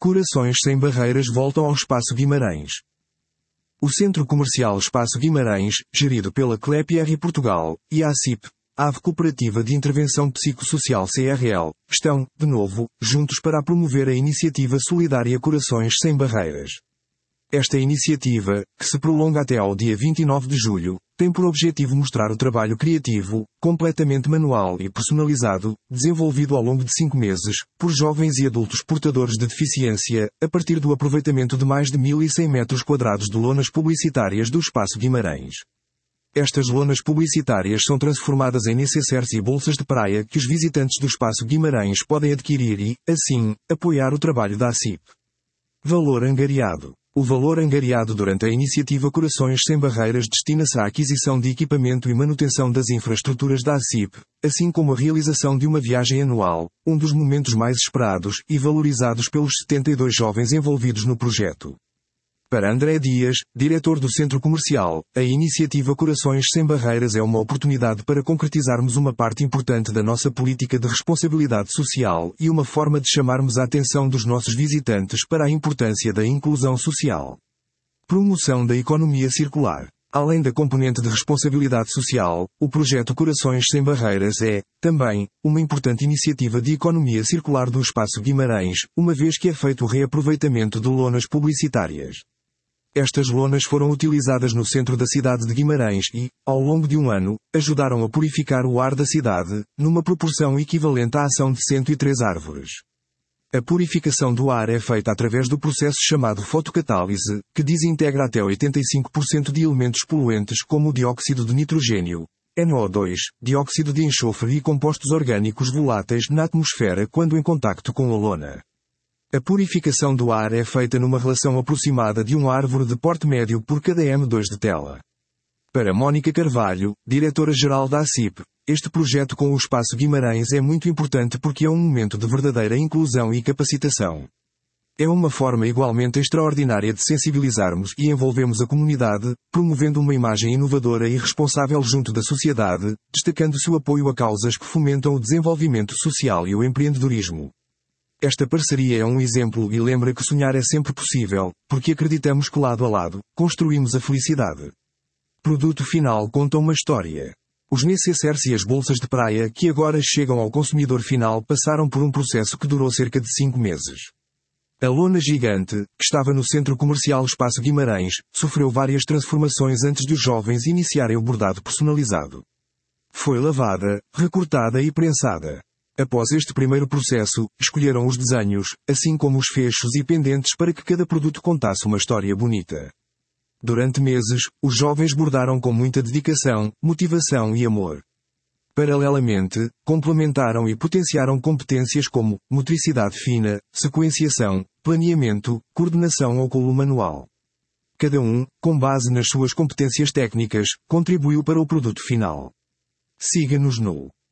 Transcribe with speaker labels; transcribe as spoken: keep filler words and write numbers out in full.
Speaker 1: Corações Sem Barreiras voltam ao Espaço Guimarães. O Centro Comercial Espaço Guimarães, gerido pela Clepierre Portugal, e a ACIP, Ave Cooperativa de Intervenção Psicossocial C R L, estão, de novo, juntos para promover a iniciativa solidária Corações Sem Barreiras. Esta iniciativa, que se prolonga até ao dia vinte e nove de julho, tem por objetivo mostrar o trabalho criativo, completamente manual e personalizado, desenvolvido ao longo de cinco meses, por jovens e adultos portadores de deficiência, a partir do aproveitamento de mais de mil e cem metros quadrados de lonas publicitárias do Espaço Guimarães. Estas lonas publicitárias são transformadas em necessaires e bolsas de praia que os visitantes do Espaço Guimarães podem adquirir e, assim, apoiar o trabalho da ACIP. Valor angariado. O valor angariado durante a iniciativa Corações Sem Barreiras destina-se à aquisição de equipamento e manutenção das infraestruturas da ACIP, assim como a realização de uma viagem anual, um dos momentos mais esperados e valorizados pelos setenta e dois jovens envolvidos no projeto. Para André Dias, diretor do Centro Comercial, a iniciativa Corações Sem Barreiras é uma oportunidade para concretizarmos uma parte importante da nossa política de responsabilidade social e uma forma de chamarmos a atenção dos nossos visitantes para a importância da inclusão social. Promoção da economia circular. Além da componente de responsabilidade social, o projeto Corações Sem Barreiras é, também, uma importante iniciativa de economia circular do Espaço Guimarães, uma vez que é feito o reaproveitamento de lonas publicitárias. Estas lonas foram utilizadas no centro da cidade de Guimarães e, ao longo de um ano, ajudaram a purificar o ar da cidade, numa proporção equivalente à ação de cento e três árvores. A purificação do ar é feita através do processo chamado fotocatálise, que desintegra até oitenta e cinco por cento de elementos poluentes como o dióxido de nitrogênio, N O dois, dióxido de enxofre e compostos orgânicos voláteis na atmosfera quando em contacto com a lona. A purificação do ar é feita numa relação aproximada de uma árvore de porte médio por cada M dois de tela. Para Mónica Carvalho, diretora-geral da ACIP, este projeto com o Espaço Guimarães é muito importante porque é um momento de verdadeira inclusão e capacitação. É uma forma igualmente extraordinária de sensibilizarmos e envolvermos a comunidade, promovendo uma imagem inovadora e responsável junto da sociedade, destacando-se o apoio a causas que fomentam o desenvolvimento social e o empreendedorismo. Esta parceria é um exemplo e lembra que sonhar é sempre possível, porque acreditamos que lado a lado, construímos a felicidade. Produto final conta uma história. Os necessaires e as bolsas de praia que agora chegam ao consumidor final passaram por um processo que durou cerca de cinco meses. A lona gigante, que estava no Centro Comercial Espaço Guimarães, sofreu várias transformações antes de os jovens iniciarem o bordado personalizado. Foi lavada, recortada e prensada. Após este primeiro processo, escolheram os desenhos, assim como os fechos e pendentes para que cada produto contasse uma história bonita. Durante meses, os jovens bordaram com muita dedicação, motivação e amor. Paralelamente, complementaram e potenciaram competências como motricidade fina, sequenciação, planeamento, coordenação ou colo manual. Cada um, com base nas suas competências técnicas, contribuiu para o produto final. Siga-nos no